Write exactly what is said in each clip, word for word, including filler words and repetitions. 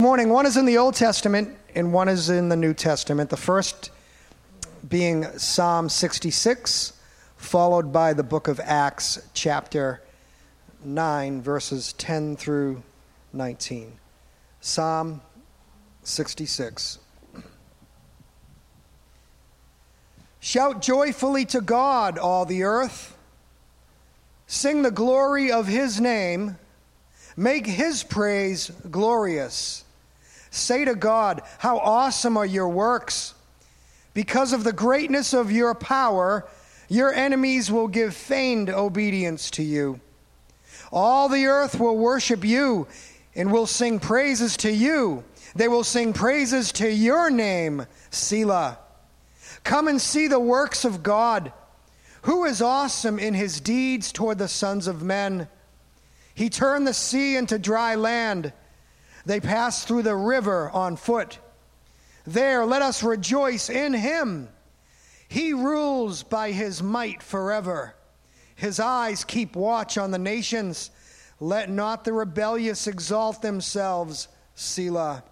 Morning. One is in the Old Testament and one is in the New Testament. The first being Psalm sixty-six, followed by the book of Acts, chapter nine, verses ten through nineteen. Psalm sixty-six. Shout joyfully to God, all the earth. Sing the glory of his name. Make his praise glorious. Say to God, how awesome are your works. Because of the greatness of your power, your enemies will give feigned obedience to you. All the earth will worship you and will sing praises to you. They will sing praises to your name, Selah. Come and see the works of God, who is awesome in his deeds toward the sons of men. He turned the sea into dry land. They passed through the river on foot. There, let us rejoice in him. He rules by his might forever. His eyes keep watch on the nations. Let not the rebellious exalt themselves, Selah.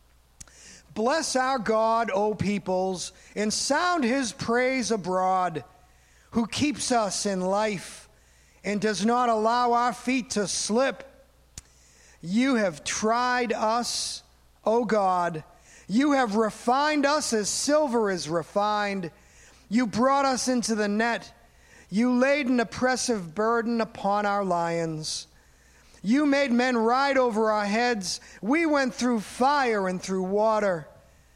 Bless our God, O peoples, and sound his praise abroad, who keeps us in life and does not allow our feet to slip. You have tried us, O God. You have refined us as silver is refined. You brought us into the net. You laid an oppressive burden upon our lions. You made men ride over our heads. We went through fire and through water.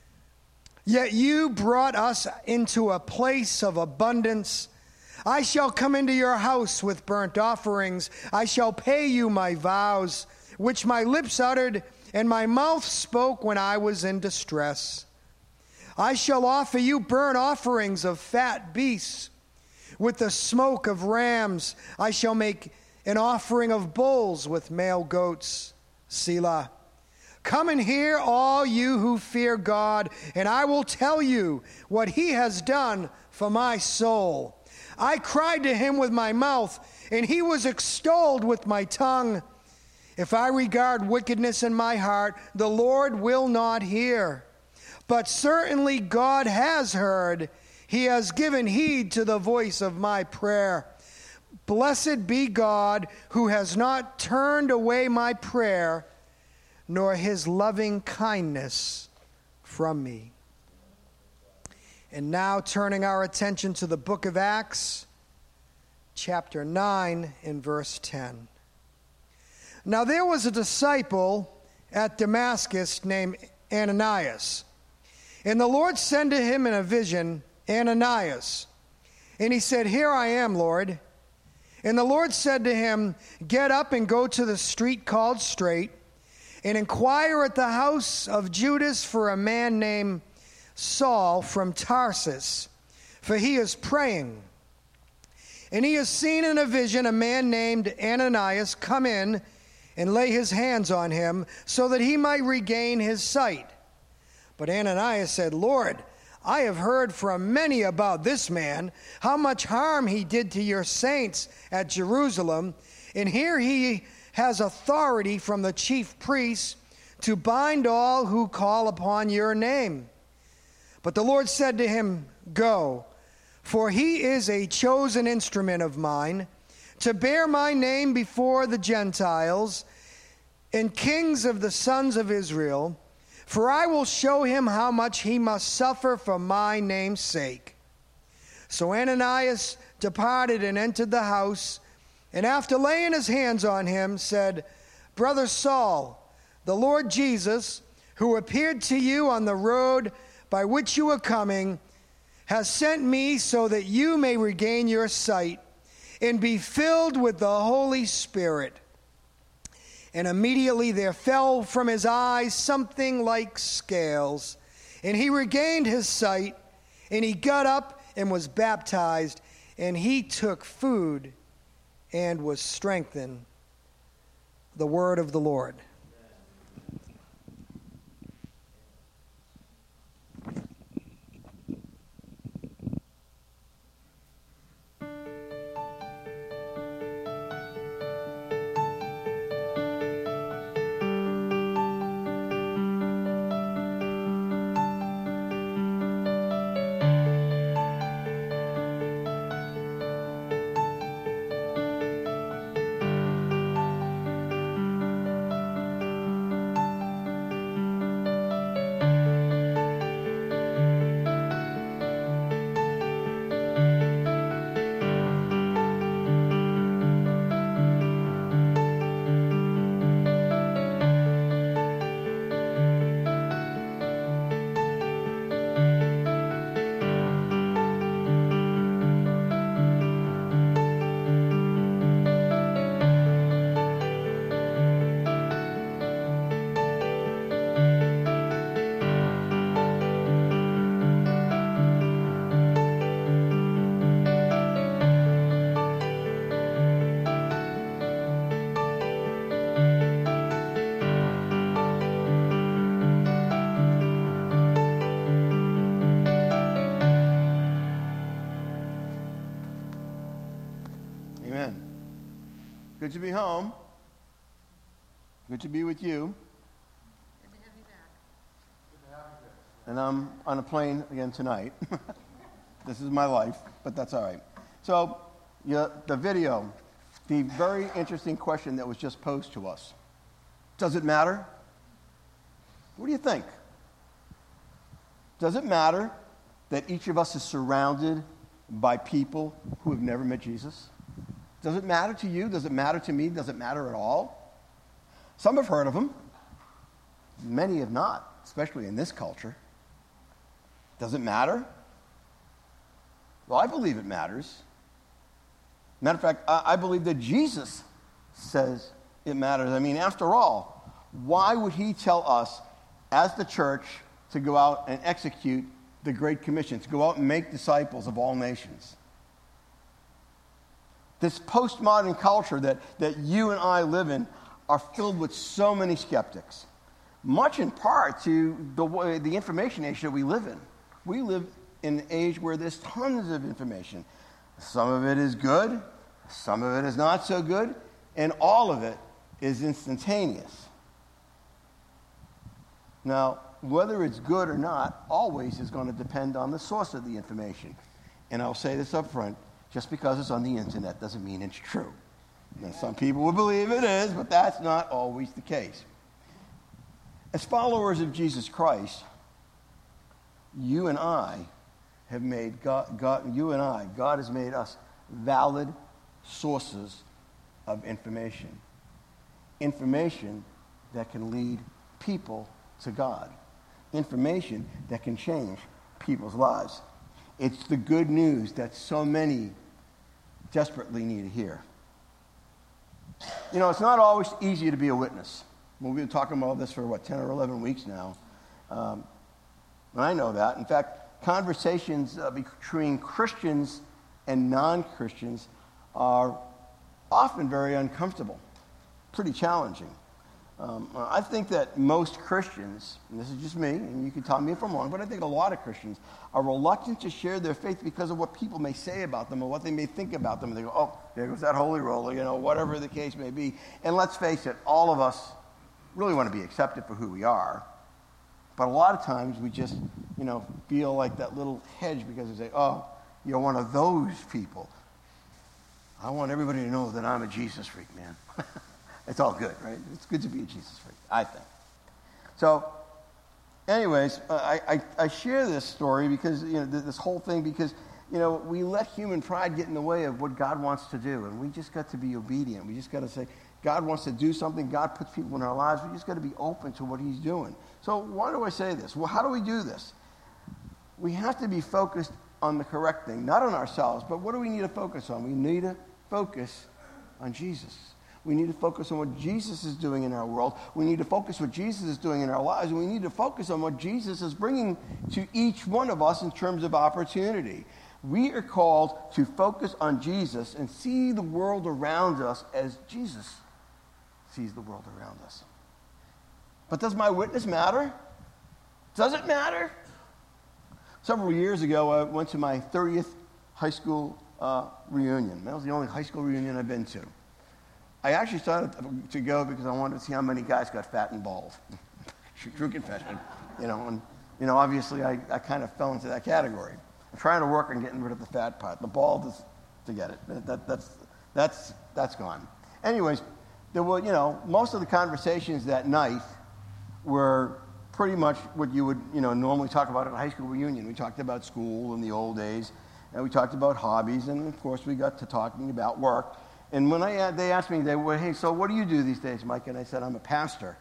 Yet you brought us into a place of abundance. I shall come into your house with burnt offerings. I shall pay you my vows, which my lips uttered and my mouth spoke when I was in distress. I shall offer you burnt offerings of fat beasts. With the smoke of rams, I shall make an offering of bulls with male goats. Selah. Come and hear, all you who fear God, and I will tell you what he has done for my soul. I cried to him with my mouth, and he was extolled with my tongue. If I regard wickedness in my heart, the Lord will not hear. But certainly God has heard. He has given heed to the voice of my prayer. Blessed be God, who has not turned away my prayer, nor his loving kindness from me. And now turning our attention to the book of Acts, chapter nine and verse ten. Now there was a disciple at Damascus named Ananias. And the Lord said to him in a vision, Ananias. And he said, Here I am, Lord. And the Lord said to him, Get up and go to the street called Straight, and inquire at the house of Judas for a man named Saul from Tarsus, for he is praying. And he has seen in a vision a man named Ananias come in and lay his hands on him so that he might regain his sight. But Ananias said, Lord, I have heard from many about this man, how much harm he did to your saints at Jerusalem, and here he has authority from the chief priests to bind all who call upon your name. But the Lord said to him, Go, for he is a chosen instrument of mine, to bear my name before the Gentiles and kings of the sons of Israel, for I will show him how much he must suffer for my name's sake. So Ananias departed and entered the house, and after laying his hands on him, said, Brother Saul, the Lord Jesus, who appeared to you on the road by which you were coming, has sent me so that you may regain your sight and be filled with the Holy Spirit. And immediately there fell from his eyes something like scales, and he regained his sight, and he got up and was baptized, and he took food and was strengthened. The word of the Lord. Good to be home. Good to be with you. Good to have you back. Good to have you back. And I'm on a plane again tonight. This is my life, but that's all right. So, yeah, the video, the very interesting question that was just posed to us. Does it matter? What do you think? Does it matter that each of us is surrounded by people who have never met Jesus? Does it matter to you? Does it matter to me? Does it matter at all? Some have heard of him. Many have not, especially in this culture. Does it matter? Well, I believe it matters. Matter of fact, I, I believe that Jesus says it matters. I mean, after all, why would he tell us as the church to go out and execute the Great Commission, to go out and make disciples of all nations? This postmodern culture that, that you and I live in are filled with so many skeptics, much in part to the, way, the information age that we live in. We live in an age where there's tons of information. Some of it is good, some of it is not so good, and all of it is instantaneous. Now, whether it's good or not always is going to depend on the source of the information. And I'll say this up front, just because it's on the internet doesn't mean it's true. Now, some people will believe it is, but that's not always the case. As followers of Jesus Christ, you and I have made God, God, you and I, God has made us valid sources of information. Information that can lead people to God. Information that can change people's lives. It's the good news that so many desperately need to hear. You know, it's not always easy to be a witness. Well, we've been talking about this for, what, ten or eleven weeks now. Um, and I know that. In fact, conversations uh, between Christians and non-Christians are often very uncomfortable, pretty challenging. Um, I think that most Christians, and this is just me, and you can tell me if I'm wrong, but I think a lot of Christians are reluctant to share their faith because of what people may say about them or what they may think about them. And they go, oh, there goes that holy roller, you know, whatever the case may be. And let's face it, all of us really want to be accepted for who we are. But a lot of times we just, you know, feel like that little hedge because they say, oh, you're one of those people. I want everybody to know that I'm a Jesus freak, man. It's all good, right? It's good to be a Jesus freak, I think. So, anyways, I, I, I share this story because, you know, this whole thing because, you know, we let human pride get in the way of what God wants to do, and we just got to be obedient. We just got to say, God wants to do something. God puts people in our lives. We just got to be open to what he's doing. So why do I say this? Well, how do we do this? We have to be focused on the correct thing, not on ourselves, but what do we need to focus on? We need to focus on Jesus. We need to focus on what Jesus is doing in our world. We need to focus on what Jesus is doing in our lives. And we need to focus on what Jesus is bringing to each one of us in terms of opportunity. We are called to focus on Jesus and see the world around us as Jesus sees the world around us. But does my witness matter? Does it matter? Several years ago, I went to my thirtieth high school uh, reunion. That was the only high school reunion I've been to. I actually started to go because I wanted to see how many guys got fat and bald. True confession. You know, and, you know, obviously I, I kind of fell into that category. I'm trying to work on getting rid of the fat part. The bald is, forget it. That, that, that's, that's, that's gone. Anyways, there were, you know, most of the conversations that night were pretty much what you would, you know, normally talk about at a high school reunion. We talked about school in the old days, and we talked about hobbies, and of course we got to talking about work. And when I, they asked me, they were, hey, so what do you do these days, Mike? And I said, I'm a pastor.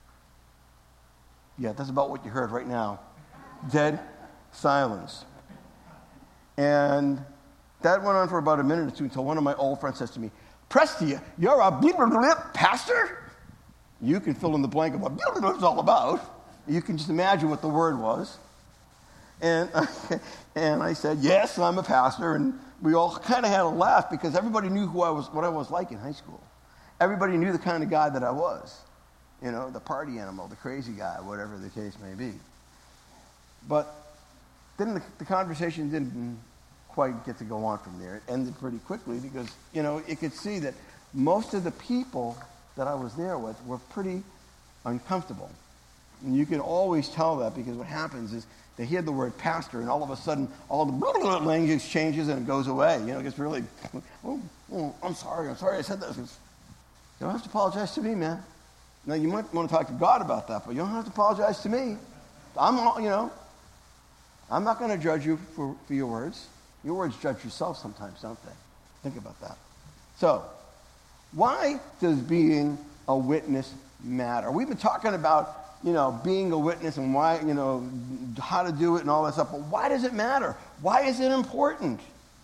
Yeah, that's about what you heard right now. Dead silence. And that went on for about a minute or two until one of my old friends says to me, Prestia, you're a blah, blah, blah, pastor? You can fill in the blank of what blah, blah, blah, it's all about. You can just imagine what the word was. And, and I said, yes, I'm a pastor. And we all kind of had a laugh because everybody knew who I was, what I was like in high school. Everybody knew the kind of guy that I was. You know, the party animal, the crazy guy, whatever the case may be. But then the, the conversation didn't quite get to go on from there. It ended pretty quickly because, you know, you could see that most of the people that I was there with were pretty uncomfortable. And you can always tell that because what happens is they hear the word pastor, and all of a sudden, all the language changes and it goes away. You know, it gets really, oh, oh, I'm sorry, I'm sorry I said that. You don't have to apologize to me, man. Now, you might want to talk to God about that, but you don't have to apologize to me. I'm, all, you know, I'm not going to judge you for, for your words. Your words judge yourself sometimes, don't they? Think about that. So, why does being a witness matter? We've been talking about, you know, being a witness and why, you know, how to do it and all that stuff, but why does it matter? Why is it important?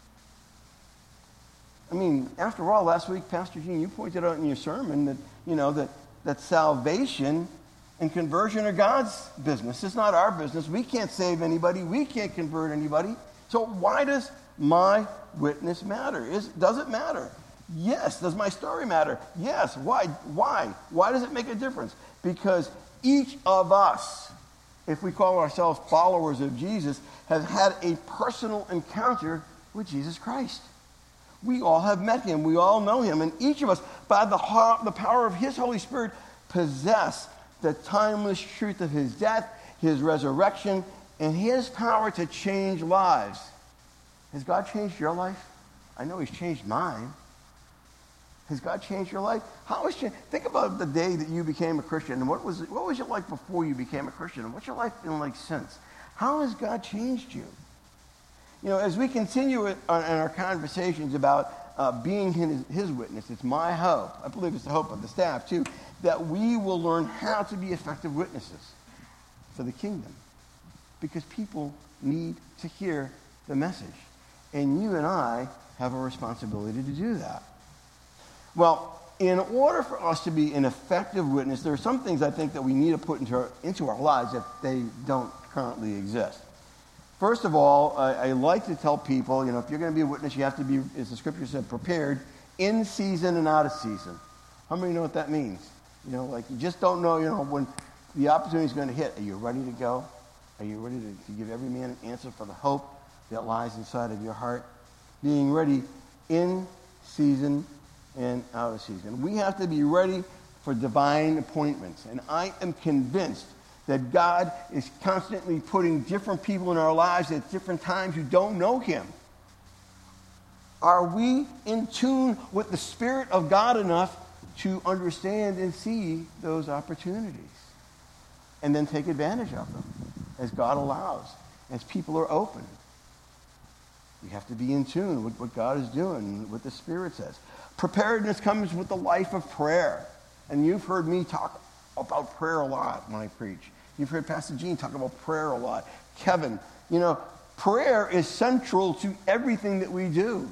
I mean, after all, last week, Pastor Gene, you pointed out in your sermon that, you know, that, that salvation and conversion are God's business. It's not our business. We can't save anybody. We can't convert anybody. So why does my witness matter? Is, does it matter? Yes. Does my story matter? Yes. Why? Why? Why does it make a difference? Because each of us, if we call ourselves followers of Jesus, have had a personal encounter with Jesus Christ. We all have met him. We all know him. And each of us, by the, the power of his Holy Spirit, possess the timeless truth of his death, his resurrection, and his power to change lives. Has God changed your life? I know he's changed mine. Has God changed your life? How was changed? Think about the day that you became a Christian, and what was it, what was your life before you became a Christian, and what's your life been like since? How has God changed you? You know, as we continue in our conversations about uh, being his, his witness, it's my hope, I believe it's the hope of the staff too, that we will learn how to be effective witnesses for the kingdom. Because people need to hear the message. And you and I have a responsibility to do that. Well, in order for us to be an effective witness, there are some things I think that we need to put into our, into our lives that they don't currently exist. First of all, I, I like to tell people, you know, if you're going to be a witness, you have to be, as the scripture said, prepared in season and out of season. How many know what that means? You know, like you just don't know, you know, when the opportunity is going to hit. Are you ready to go? Are you ready to, to give every man an answer for the hope that lies inside of your heart? Being ready in season and out of season. We have to be ready for divine appointments. And I am convinced that God is constantly putting different people in our lives at different times who don't know him. Are we in tune with the Spirit of God enough to understand and see those opportunities? And then take advantage of them as God allows, as people are open. We have to be in tune with what God is doing, what the Spirit says. Preparedness comes with the life of prayer. And you've heard me talk about prayer a lot when I preach. You've heard Pastor Gene talk about prayer a lot. Kevin, you know, prayer is central to everything that we do.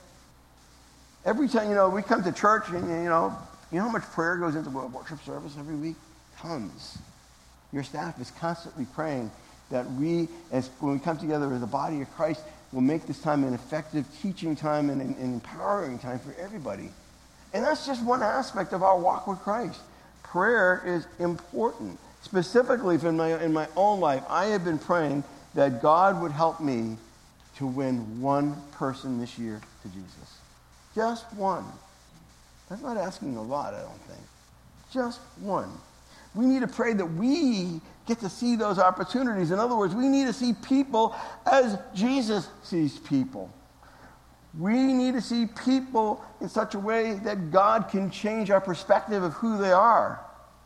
Every time, you know, we come to church and, you know, you know how much prayer goes into a worship service every week? Tons. Your staff is constantly praying that we, as when we come together as the body of Christ, will make this time an effective teaching time and an empowering time for everybody. And that's just one aspect of our walk with Christ. Prayer is important. Specifically in my, in my own life, I have been praying that God would help me to win one person this year to Jesus. Just one. That's not asking a lot, I don't think. Just one. We need to pray that we get to see those opportunities. In other words, we need to see people as Jesus sees people. We need to see people in such a way that God can change our perspective of who they are.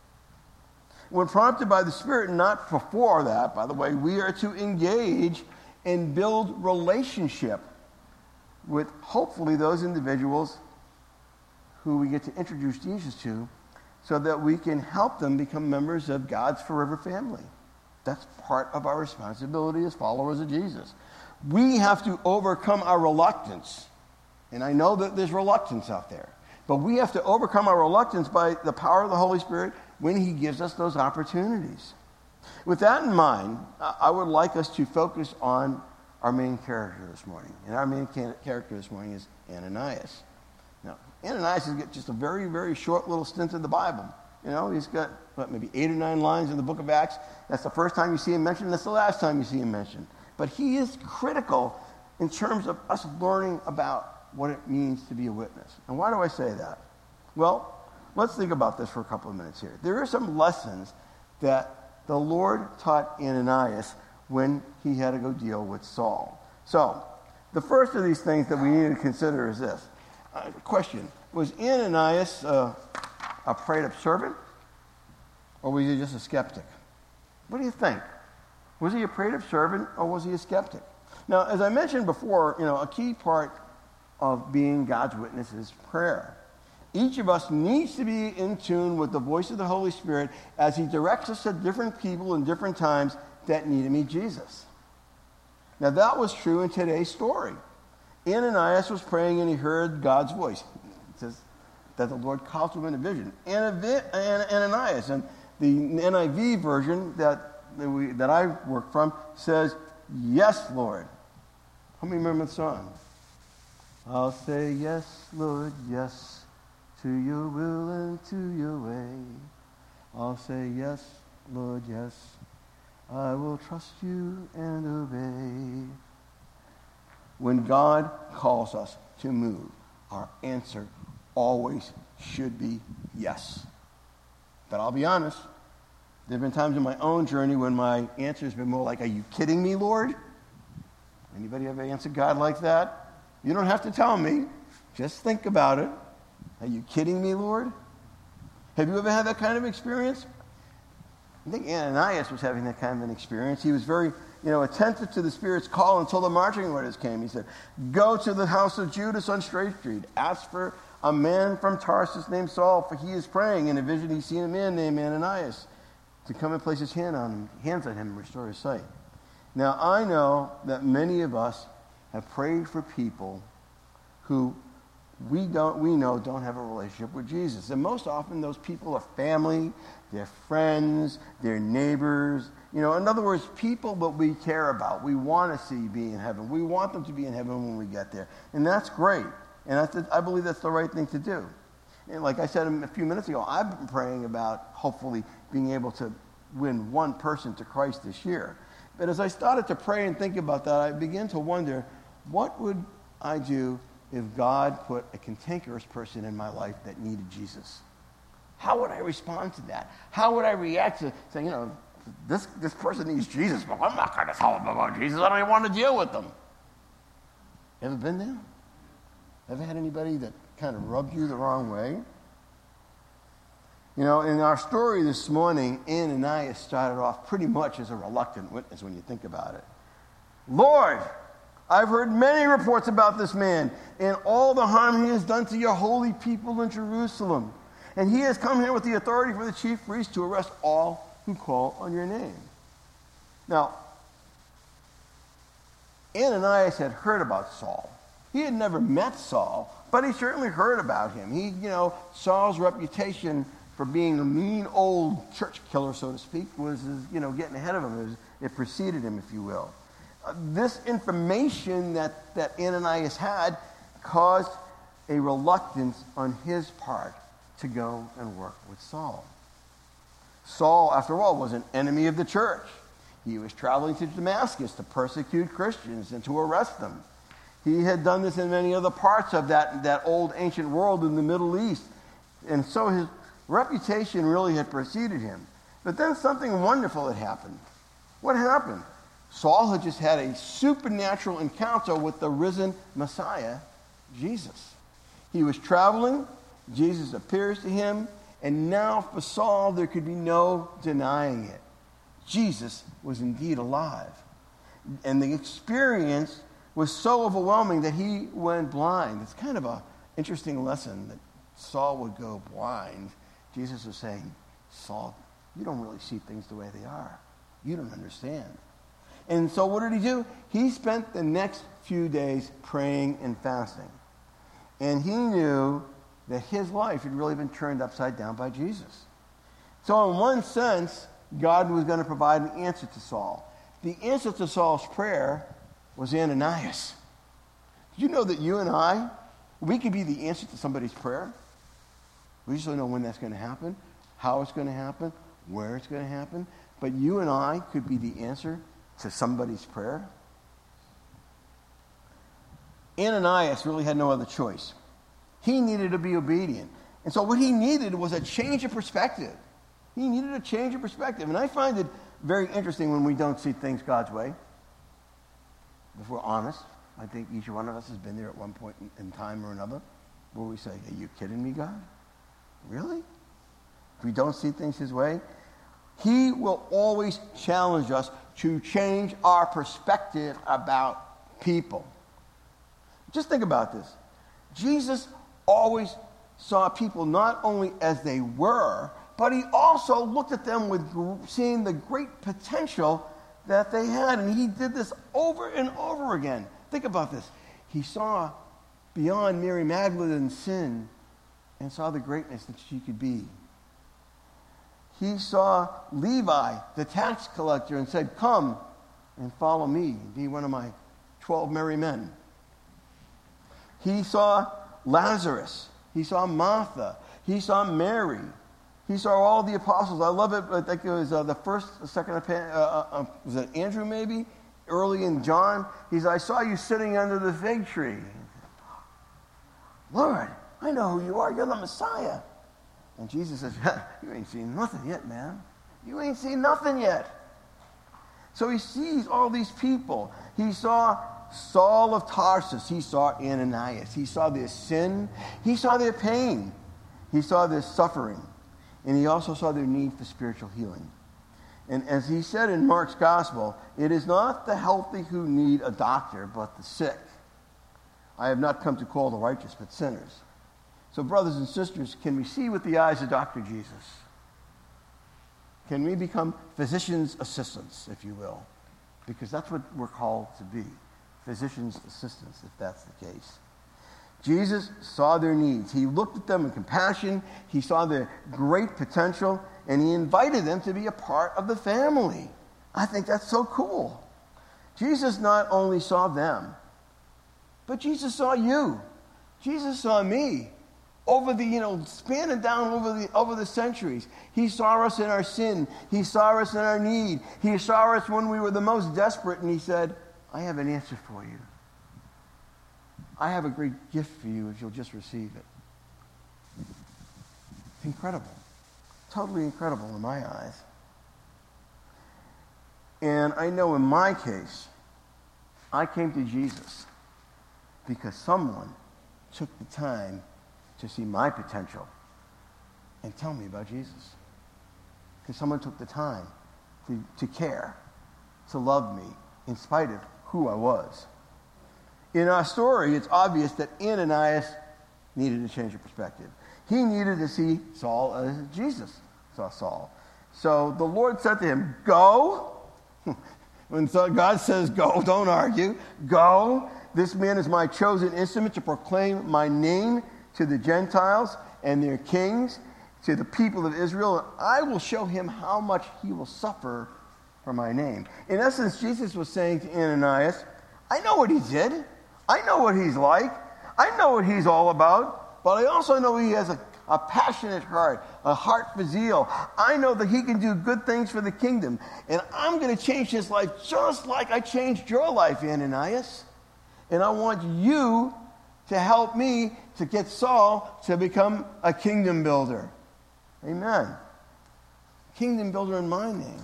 When prompted by the Spirit, not before that, by the way, we are to engage and build relationship with hopefully those individuals who we get to introduce Jesus to, so that we can help them become members of God's forever family. That's part of our responsibility as followers of Jesus. We have to overcome our reluctance. And I know that there's reluctance out there. But we have to overcome our reluctance by the power of the Holy Spirit when he gives us those opportunities. With that in mind, I would like us to focus on our main character this morning. And our main character this morning is Ananias. Now, Ananias has got just a very, very short little stint in the Bible. You know, he's got, what, maybe eight or nine lines in the book of Acts. That's the first time you see him mentioned. That's the last time you see him mentioned. But he is critical in terms of us learning about what it means to be a witness. And why do I say that? Well, let's think about this for a couple of minutes here. There are some lessons that the Lord taught Ananias when he had to go deal with Saul. So, the first of these things that we need to consider is this. Uh, question, was Ananias uh, a prayed-up servant, or was he just a skeptic? What do you think? Was he a prayed-up servant, or was he a skeptic? Now, as I mentioned before, you know, a key part of being God's witness is prayer. Each of us needs to be in tune with the voice of the Holy Spirit as he directs us to different people in different times that need to meet Jesus. Now, that was true in today's story. Ananias was praying and he heard God's voice. It says that the Lord called to him in a vision. Ananias, and the N I V version that, that, we, that I work from says, "Yes, Lord." How many remember the song? I'll say yes, Lord, yes, to your will and to your way. I'll say yes, Lord, yes. I will trust you and obey. When God calls us to move, our answer always should be yes. But I'll be honest, there have been times in my own journey when my answer has been more like, "Are you kidding me, Lord?" Anybody ever answered God like that? You don't have to tell me. Just think about it. Are you kidding me, Lord? Have you ever had that kind of experience? I think Ananias was having that kind of an experience. He was very, you know, attentive to the Spirit's call until the marching orders came. He said, "Go to the house of Judas on Straight Street. Ask for a man from Tarsus named Saul, for he is praying. In a vision he's seen a man named Ananias to come and place his hand on him, hands on him and restore his sight." Now, I know that many of us have prayed for people who we don't we know don't have a relationship with Jesus. And most often those people are family, they're friends, they're neighbors. You know, in other words, people that we care about, we want to see be in heaven. We want them to be in heaven when we get there. And that's great. And that's the, I believe that's the right thing to do. And like I said a few minutes ago, I've been praying about hopefully being able to win one person to Christ this year. But as I started to pray and think about that, I began to wonder, what would I do if God put a cantankerous person in my life that needed Jesus? How would I respond to that? How would I react to saying, you know, this, this person needs Jesus, but I'm not going to tell him about Jesus. I don't even want to deal with them. Ever been there? Ever had anybody that kind of rubbed you the wrong way? You know, in our story this morning, Ananias started off pretty much as a reluctant witness when you think about it. "Lord, I've heard many reports about this man and all the harm he has done to your holy people in Jerusalem. And he has come here with the authority for the chief priest to arrest all who call on your name." Now, Ananias had heard about Saul. He had never met Saul, but he certainly heard about him. He, you know, Saul's reputation for being a mean old church killer, so to speak, was, you know, getting ahead of him. It, was, it preceded him, if you will. Uh, this information that, that Ananias had caused a reluctance on his part to go and work with Saul. Saul, after all, was an enemy of the church. He was traveling to Damascus to persecute Christians and to arrest them. He had done this in many other parts of that, that old ancient world in the Middle East. And so his reputation really had preceded him. But then something wonderful had happened. What happened? Saul had just had a supernatural encounter with the risen Messiah, Jesus. He was traveling, Jesus appears to him, and now for Saul there could be no denying it. Jesus was indeed alive. And the experience was so overwhelming that he went blind. It's kind of an interesting lesson that Saul would go blind. Jesus was saying, "Saul, you don't really see things the way they are. You don't understand." And so what did he do? He spent the next few days praying and fasting. And he knew that his life had really been turned upside down by Jesus. So in one sense, God was going to provide an answer to Saul. The answer to Saul's prayer was Ananias. Did you know that you and I, we could be the answer to somebody's prayer? We just don't know when that's going to happen, how it's going to happen, where it's going to happen. But you and I could be the answer to somebody's prayer. Ananias really had no other choice. He needed to be obedient. And so what he needed was a change of perspective. He needed a change of perspective. And I find it very interesting when we don't see things God's way. If we're honest, I think each one of us has been there at one point in, in time or another where we say, are you kidding me, God? Really? If we don't see things his way, he will always challenge us to change our perspective about people. Just think about this. Jesus always saw people not only as they were, but he also looked at them with seeing the great potential that they had. And he did this over and over again. Think about this. He saw beyond Mary Magdalene's sin and saw the greatness that she could be. He saw Levi, the tax collector, and said, come and follow me, be one of my twelve merry men. He saw Lazarus. He saw Martha. He saw Mary. He saw all the apostles. I love it. I think it was uh, the first, the second, uh, uh, was it Andrew maybe? Early in John. He said, I saw you sitting under the fig tree. Lord, I know who you are. You're the Messiah. And Jesus says, you ain't seen nothing yet, man. You ain't seen nothing yet. So he sees all these people. He saw Saul of Tarsus. He saw Ananias. He saw their sin. He saw their pain. He saw their suffering. And he also saw their need for spiritual healing. And as he said in Mark's gospel, it is not the healthy who need a doctor, but the sick. I have not come to call the righteous, but sinners. So brothers and sisters, can we see with the eyes of Doctor Jesus? Can we become physician's assistants, if you will? Because that's what we're called to be, physician's assistants, if that's the case. Jesus saw their needs. He looked at them in compassion. He saw their great potential, and he invited them to be a part of the family. I think that's so cool. Jesus not only saw them, but Jesus saw you. Jesus saw me. Over the, you know, spanning down over the over the centuries. He saw us in our sin. He saw us in our need. He saw us when we were the most desperate, and he said, I have an answer for you. I have a great gift for you if you'll just receive it. Incredible. Totally incredible in my eyes. And I know in my case, I came to Jesus because someone took the time to see my potential and tell me about Jesus. Because someone took the time to, to care, to love me, in spite of who I was. In our story, it's obvious that Ananias needed to change of perspective. He needed to see Saul as Jesus saw Saul. So the Lord said to him, go. When God says go, don't argue. Go. This man is my chosen instrument to proclaim my name to the Gentiles and their kings, to the people of Israel, and I will show him how much he will suffer for my name. In essence, Jesus was saying to Ananias, I know what he did. I know what he's like. I know what he's all about. But I also know he has a, a passionate heart, a heart for zeal. I know that he can do good things for the kingdom. And I'm going to change his life just like I changed your life, Ananias. And I want you to help me to get Saul to become a kingdom builder. Amen. Kingdom builder in my name.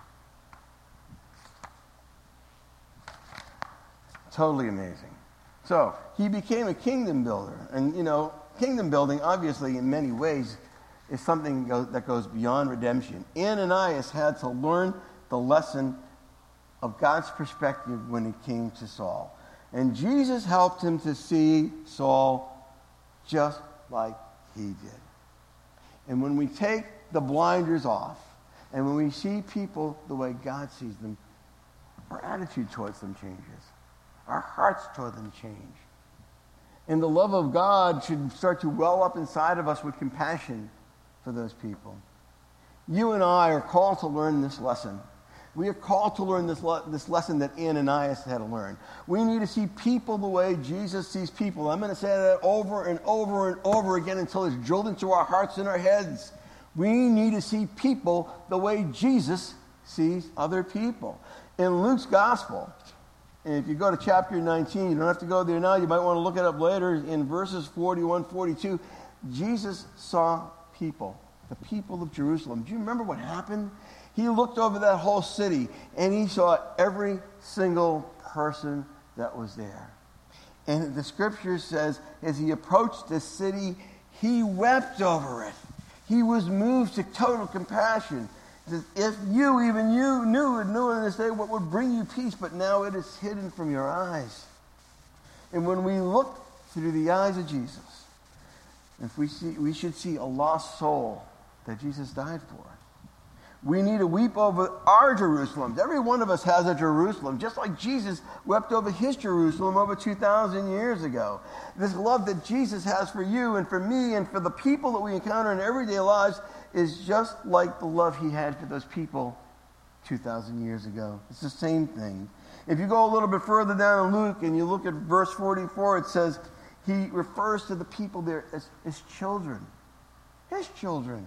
Totally amazing. So, he became a kingdom builder. And, you know, kingdom building, obviously, in many ways, is something that goes beyond redemption. Ananias had to learn the lesson of God's perspective when it came to Saul. And Jesus helped him to see Saul just like he did. And when we take the blinders off, and when we see people the way God sees them, our attitude towards them changes. Our hearts toward them change. And the love of God should start to well up inside of us with compassion for those people. You and I are called to learn this lesson. We are called to learn this, le- this lesson that Ananias had to learn. We need to see people the way Jesus sees people. I'm going to say that over and over and over again until it's drilled into our hearts and our heads. We need to see people the way Jesus sees other people. In Luke's gospel, and if you go to chapter nineteen, you don't have to go there now, you might want to look it up later, in verses forty-one, forty-two, Jesus saw people, the people of Jerusalem. Do you remember what happened? He looked over that whole city, and he saw every single person that was there. And the scripture says, as he approached the city, he wept over it. He was moved to total compassion. If you, even you, knew and knew in this day what would bring you peace, but now it is hidden from your eyes. And when we look through the eyes of Jesus, if we see, we should see a lost soul that Jesus died for. We need to weep over our Jerusalem. Every one of us has a Jerusalem, just like Jesus wept over his Jerusalem over two thousand years ago. This love that Jesus has for you and for me and for the people that we encounter in everyday lives is just like the love he had for those people two thousand years ago. It's the same thing. If you go a little bit further down in Luke and you look at verse forty-four, it says he refers to the people there as his children. His children.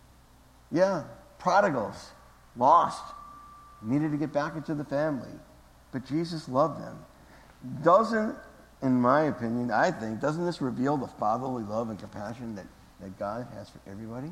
Yeah. Prodigals, lost, needed to get back into the family. But Jesus loved them. Doesn't, in my opinion, I think, doesn't this reveal the fatherly love and compassion that, that God has for everybody?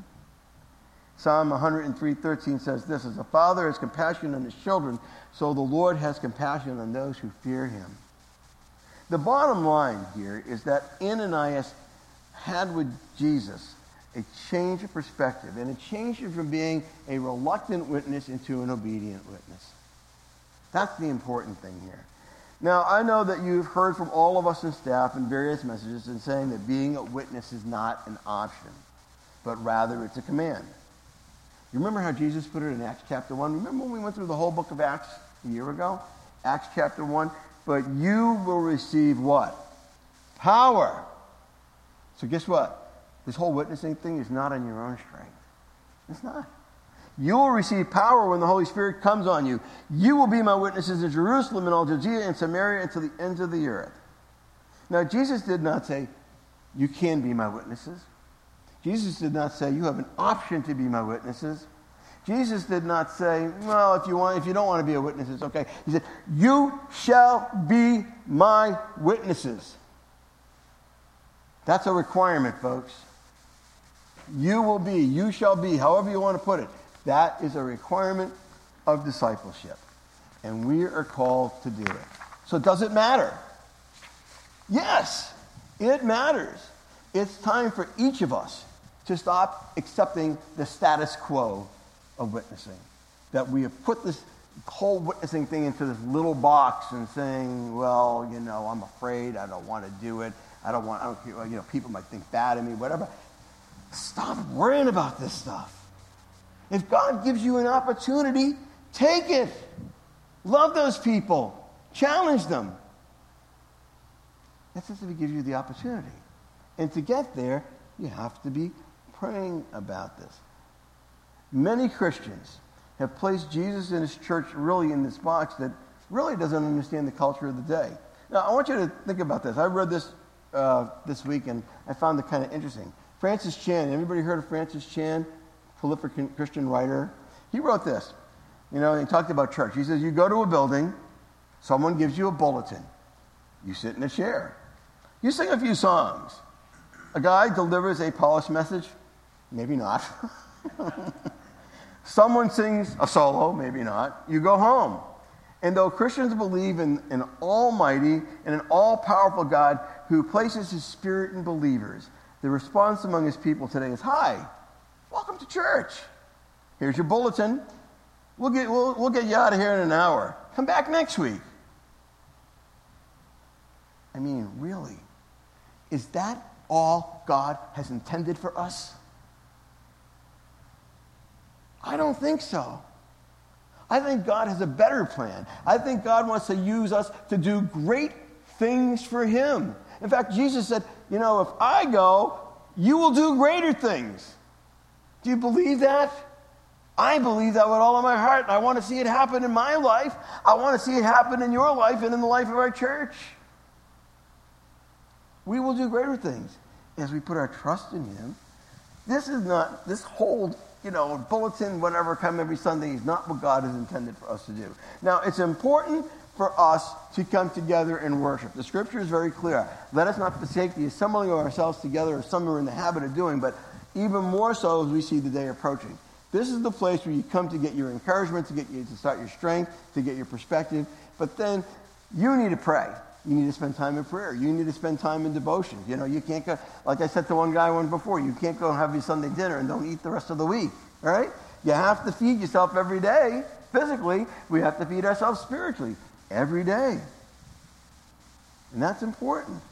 Psalm one oh three thirteen says this, as a father has compassion on his children, so the Lord has compassion on those who fear him. The bottom line here is that Ananias had with Jesus a change of perspective, and it changed him from being a reluctant witness into an obedient witness. That's the important thing here. Now, I know that you've heard from all of us in staff in various messages in saying that being a witness is not an option, but rather it's a command. You remember how Jesus put it in Acts chapter one? Remember when we went through the whole book of Acts a year ago? Acts chapter one. But you will receive what? Power. So guess what? This whole witnessing thing is not on your own strength. It's not. You will receive power when the Holy Spirit comes on you. You will be my witnesses in Jerusalem and all Judea and Samaria and to the ends of the earth. Now, Jesus did not say, you can be my witnesses. Jesus did not say, you have an option to be my witnesses. Jesus did not say, well, if you want, if you don't want to be a witness, it's okay. He said, you shall be my witnesses. That's a requirement, folks. You will be, you shall be, however you want to put it. That is a requirement of discipleship. And we are called to do it. So does it matter? Yes, it matters. It's time for each of us to stop accepting the status quo of witnessing. That we have put this whole witnessing thing into this little box and saying, well, you know, I'm afraid, I don't want to do it. I don't want, I don't, you know, people might think bad of me, whatever. Stop worrying about this stuff. If God gives you an opportunity, take it. Love those people. Challenge them. That's just if he gives you the opportunity. And to get there, you have to be praying about this. Many Christians have placed Jesus and his church really in this box that really doesn't understand the culture of the day. Now, I want you to think about this. I read this uh, this week, and I found it kind of interesting. Francis Chan, everybody heard of Francis Chan? Prolific Christian writer. He wrote this. You know, he talked about church. He says, you go to a building, someone gives you a bulletin. You sit in a chair. You sing a few songs. A guy delivers a polished message. Maybe not. Someone sings a solo. Maybe not. You go home. And though Christians believe in an almighty and an all-powerful God who places his spirit in believers, the response among his people today is, hi, welcome to church. Here's your bulletin. We'll get, we'll, we'll get you out of here in an hour. Come back next week. I mean, really? Is that all God has intended for us? I don't think so. I think God has a better plan. I think God wants to use us to do great things for him. In fact, Jesus said, you know, if I go, you will do greater things. Do you believe that? I believe that with all of my heart, and I want to see it happen in my life. I want to see it happen in your life and in the life of our church. We will do greater things as we put our trust in him. This is not, this whole, you know, bulletin, whatever, come every Sunday is not what God has intended for us to do. Now, it's important for us to come together and worship. The scripture is very clear. Let us not forsake the assembling of ourselves together, as some are in the habit of doing, but even more so as we see the day approaching. This is the place where you come to get your encouragement, to get you to start your strength, to get your perspective. But then you need to pray. You need to spend time in prayer. You need to spend time in devotion. You know, you can't go, like I said to one guy one before, you can't go and have your Sunday dinner and don't eat the rest of the week, all right? You have to feed yourself every day. Physically, we have to feed ourselves spiritually every day. And that's important.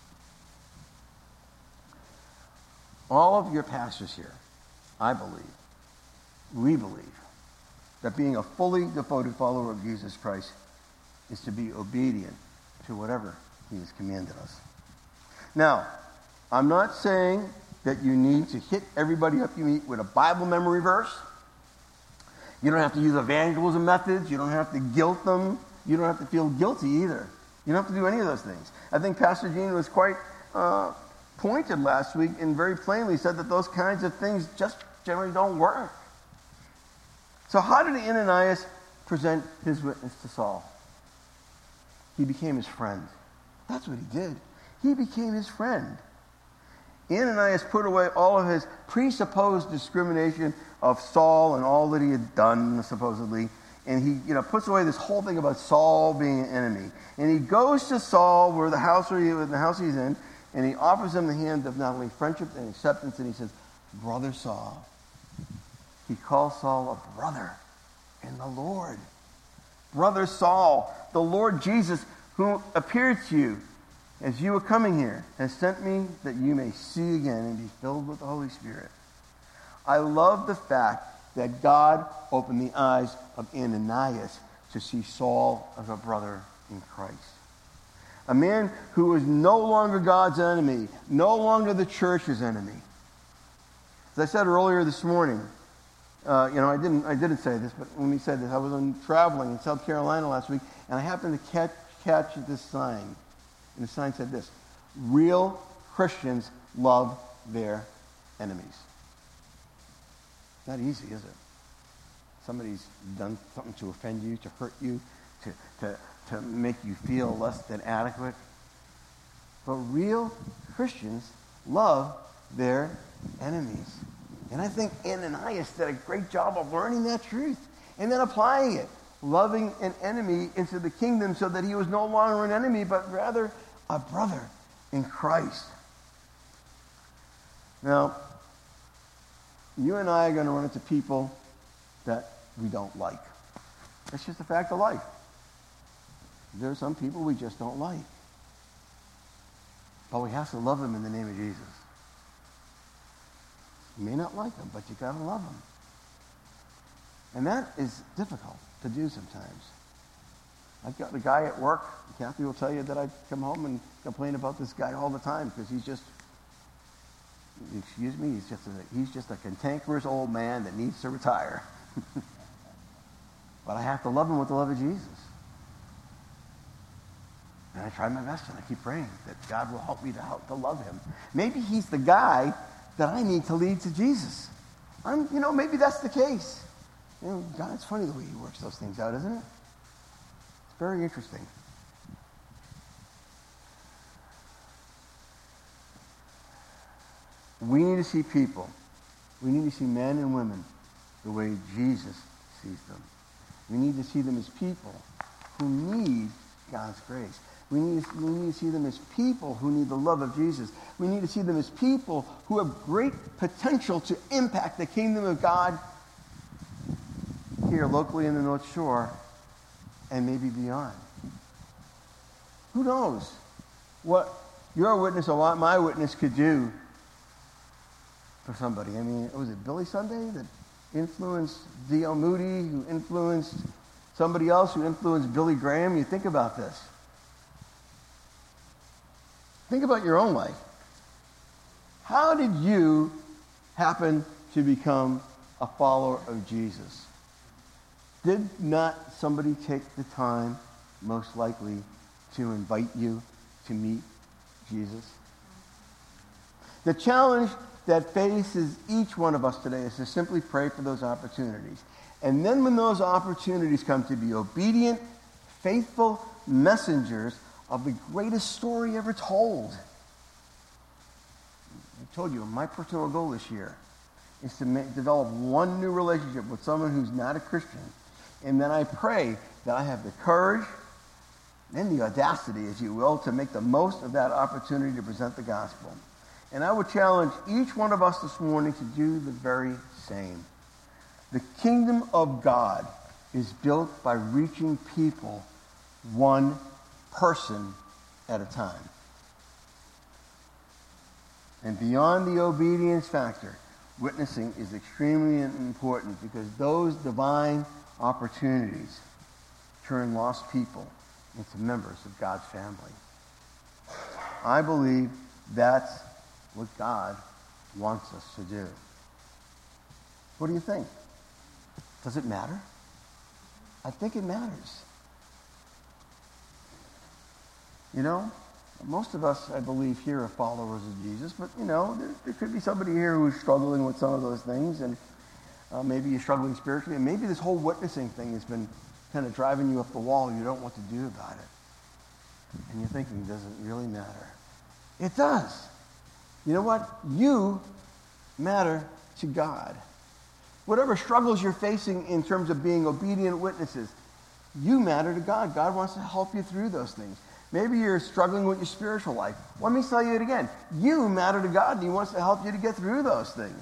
All of your pastors here, I believe, we believe, that being a fully devoted follower of Jesus Christ is to be obedient to whatever he has commanded us. Now, I'm not saying that you need to hit everybody up you meet with a Bible memory verse. You don't have to use evangelism methods. You don't have to guilt them. You don't have to feel guilty either. You don't have to do any of those things. I think Pastor Gene was quite uh, pointed last week and very plainly said that those kinds of things just generally don't work. So how did Ananias present his witness to Saul? He became his friend. That's what he did. He became his friend. Ananias put away all of his presupposed discrimination of Saul and all that he had done, supposedly, and he, you know, puts away this whole thing about Saul being an enemy. And he goes to Saul, where the house where he, the house he's in, and he offers him the hand of not only friendship and acceptance, and he says, "Brother Saul." He calls Saul a brother in the Lord. Brother Saul, the Lord Jesus, who appeared to you as you were coming here, has sent me that you may see again and be filled with the Holy Spirit. I love the fact that God opened the eyes of Ananias to see Saul as a brother in Christ. A man who was no longer God's enemy, no longer the church's enemy. As I said earlier this morning, uh, you know, I didn't, I didn't say this, but when we said this, I was on, traveling in South Carolina last week, and I happened to catch, catch this sign. And the sign said this: real Christians love their enemies. Not easy, is it? Somebody's done something to offend you, to hurt you, to, to, to make you feel less than adequate. But real Christians love their enemies. And I think Ananias did a great job of learning that truth and then applying it, loving an enemy into the kingdom so that he was no longer an enemy, but rather a brother in Christ. Now, you and I are going to run into people that we don't like. That's just a fact of life. There are some people we just don't like. But we have to love them in the name of Jesus. You may not like them, but you got to love them. And that is difficult to do sometimes. I've got a guy at work, Kathy will tell you that I come home and complain about this guy all the time because he's just, excuse me, he's just a, he's just a cantankerous old man that needs to retire. But I have to love him with the love of Jesus. And I try my best and I keep praying that God will help me to help to love him. Maybe he's the guy that I need to lead to Jesus. I'm, you know, maybe that's the case. You know, God, it's funny the way he works those things out, isn't it? It's very interesting. We need to see people. We need to see men and women the way Jesus sees them. We need to see them as people who need God's grace. We need, we need to see them as people who need the love of Jesus. We need to see them as people who have great potential to impact the kingdom of God here locally in the North Shore and maybe beyond. Who knows what your witness or what my witness could do for somebody. I mean, was it Billy Sunday that influenced D L Moody, who influenced somebody else, who influenced Billy Graham? You think about this. Think about your own life. How did you happen to become a follower of Jesus? Did not somebody take the time, most likely, to invite you to meet Jesus? The challenge that faces each one of us today is to simply pray for those opportunities. And then when those opportunities come, to be obedient, faithful messengers of the greatest story ever told. I told you, my personal goal this year is to make, develop one new relationship with someone who's not a Christian. And then I pray that I have the courage and the audacity, as you will, to make the most of that opportunity to present the gospel. And I would challenge each one of us this morning to do the very same. The kingdom of God is built by reaching people one person at a time. And beyond the obedience factor, witnessing is extremely important because those divine opportunities turn lost people into members of God's family. I believe that's what God wants us to do. What do you think? Does it matter? I think it matters. You know, most of us, I believe, here are followers of Jesus, but, you know, there, there could be somebody here who's struggling with some of those things, and uh, maybe you're struggling spiritually, and maybe this whole witnessing thing has been kind of driving you up the wall. You don't know what to do about it. And you're thinking, does it really matter? It does. You know what? You matter to God. Whatever struggles you're facing in terms of being obedient witnesses, you matter to God. God wants to help you through those things. Maybe you're struggling with your spiritual life. Let me tell you it again. You matter to God, and He wants to help you to get through those things.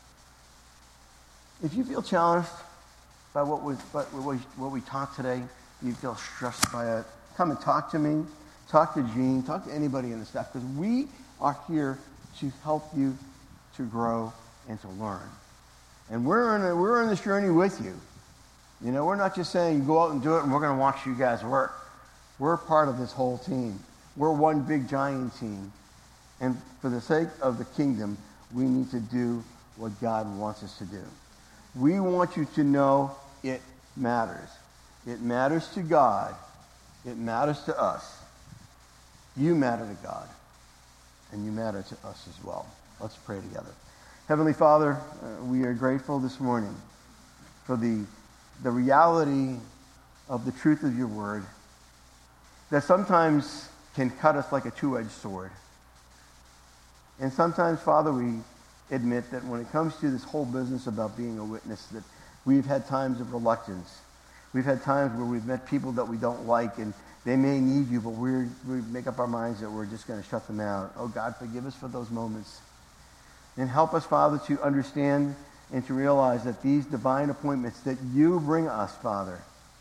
If you feel challenged by what we, what we, what we taught today, you feel stressed by it, come and talk to me. Talk to Gene. Talk to anybody in the staff, because we are here to help you to grow and to learn. And we're in a, we're in this journey with you. You know, we're not just saying go out and do it and we're going to watch you guys work. We're part of this whole team. We're one big giant team. And for the sake of the kingdom, we need to do what God wants us to do. We want you to know it matters. It matters to God. It matters to us. You matter to God. And you matter to us as well. Let's pray together. Heavenly Father, uh, we are grateful this morning for the, the reality of the truth of your word that sometimes can cut us like a two-edged sword. And sometimes, Father, we admit that when it comes to this whole business about being a witness, that we've had times of reluctance. We've had times where we've met people that we don't like, and they may need you, but we're, we make up our minds that we're just going to shut them out. Oh, God, forgive us for those moments. And help us, Father, to understand and to realize that these divine appointments that you bring us, Father,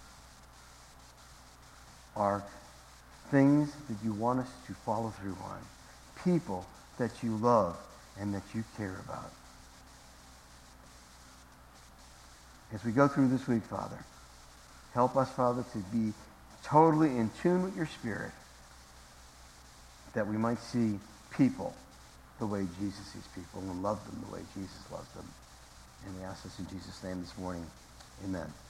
are things that you want us to follow through on. People that you love and that you care about. As we go through this week, Father, help us, Father, to be totally in tune with your Spirit, that we might see people the way Jesus sees people and love them the way Jesus loves them. And we ask this in Jesus' name this morning. Amen.